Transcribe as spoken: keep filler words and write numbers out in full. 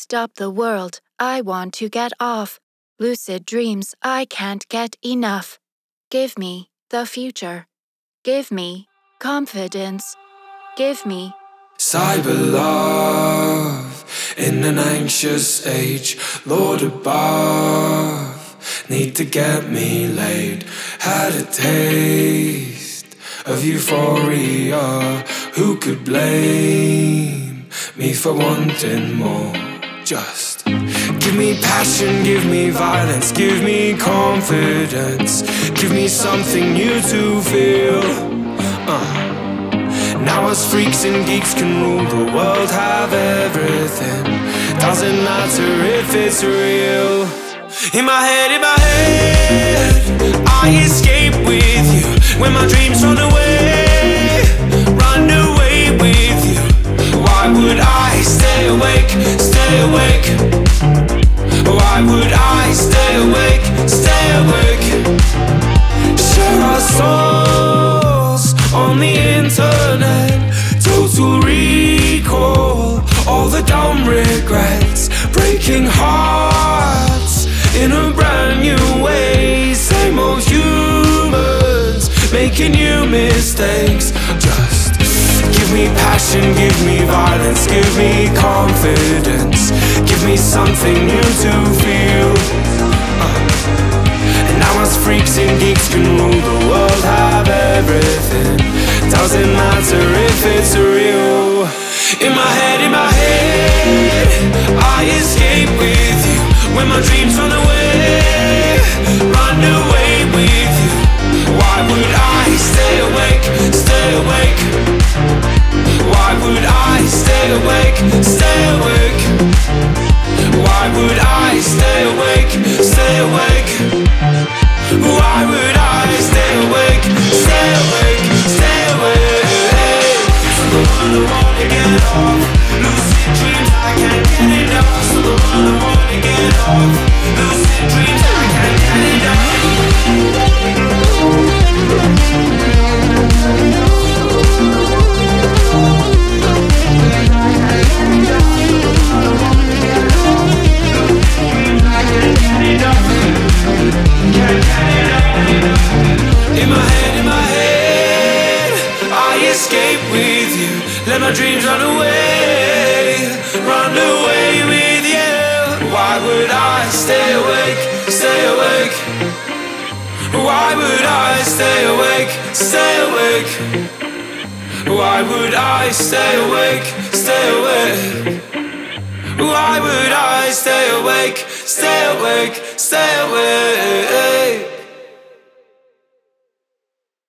Stop the world, I want to get off. Lucid dreams, I can't get enough. Give me the future. Give me confidence. Give me cyber love in an anxious age. Lord above, need to get me laid. Had a taste of euphoria. Who could blame me for wanting more? Just give me passion, give me violence, give me confidence, give me something new to feel. uh. Now us freaks and geeks can rule the world, have everything. Doesn't matter if it's real. In my head, in my head, I escape with you. When my dreams run away, run away with you. Why would I stay awake, stay awake? Why would I stay awake, stay awake? Share our souls on the internet. Total recall, all the dumb regrets. Breaking hearts in a brand new way. Same old humans making new mistakes. Just give me passion, give me violence, give me confidence, give me something new to feel. uh. And now us freaks and geeks can rule the world, have everything. Doesn't matter if it's real. In my head, in my head, I escape with you. When my dreams run away, run away with you. Why would I stay awake, stay awake? Why would I stay awake, stay awake? Why would I stay awake, stay awake? Why would I stay awake, stay awake, stay awake? So the one I wanna get off. Lucid dreams, I can't get enough. So the one I wanna get off. Lucid dreams, I can't get enough. In my head, in my head, I escape with you. Let my dreams run away, run away with you. Why would I stay awake, stay awake? Why would I stay awake, stay awake? Why would I stay awake, stay awake? Why would I stay awake, stay awake, stay awake?